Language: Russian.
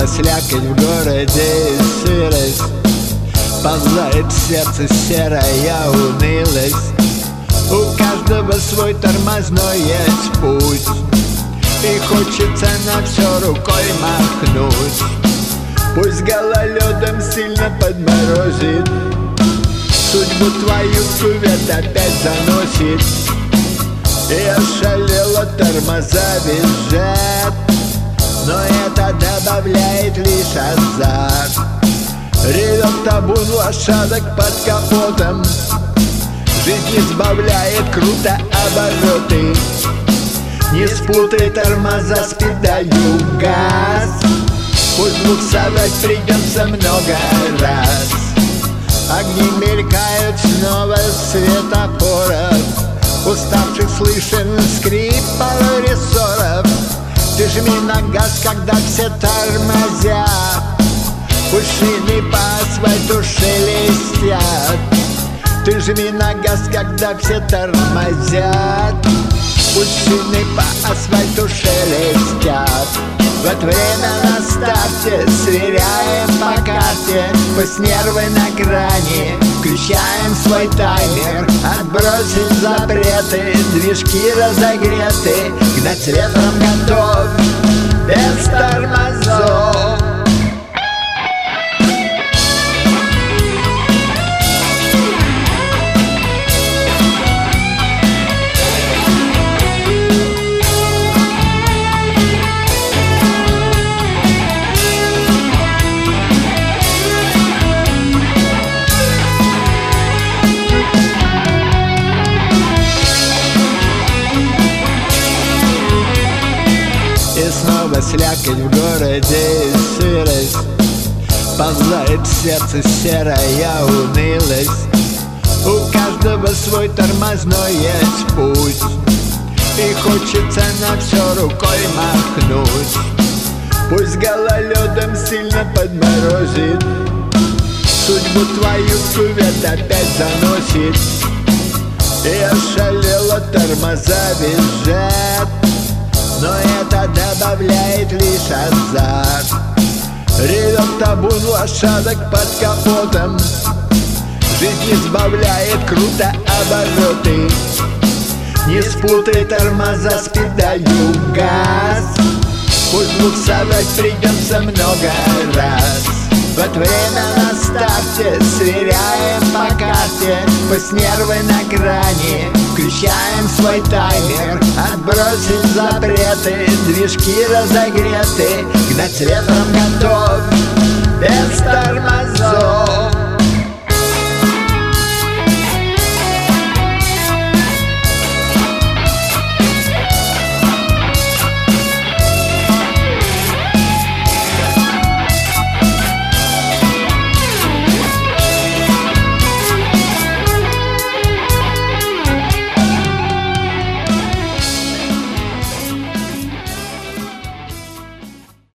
снова слякоть в городе и сырость. Ползает в сердце серая унылость. У каждого свой тормозной есть путь, и хочется на все рукой махнуть. Пусть гололедом сильно подморозит, судьбу твою кувет опять заносит. И ошалело тормоза визжат, но это добавляет лишь азарт. Ревет табун лошадок под капотом, жизнь избавляет круто обороты. Не спутай тормоза с педалью газ, пусть буксовать придется много раз. Огни мелькают снова светофоров, уставших слышен скрип рессоров. Ты жми на газ, когда все тормозят, пусть шины по асфальту шелестят. Ты жми на газ, когда все тормозят, пусть шины по асфальту шелестят. В это время на старте сверяем по карте, пусть нервы на грани, включаем свой таймер. Отбросить запреты, движки разогреты, гнать ветром готов, без тормозов. И снова слякоть в городе и сырость. Ползает в сердце серая унылость. У каждого свой тормозной есть путь, и хочется на все рукой махнуть. Пусть гололедом сильно подморозит, судьбу твою кувет опять заносит. И ошалело тормоза визжат, но это добавляет лишь азарт. Ревет табун лошадок под капотом, жизнь избавляет круто обороты. Не спутай тормоза с педалью газ, пусть буксовать придется много раз. В это время на старте сверяем по карте, пусть нервы на грани, включаем свой таймер. Отбросить запреты, движки разогреты, гнать ветром готов, без тормозов.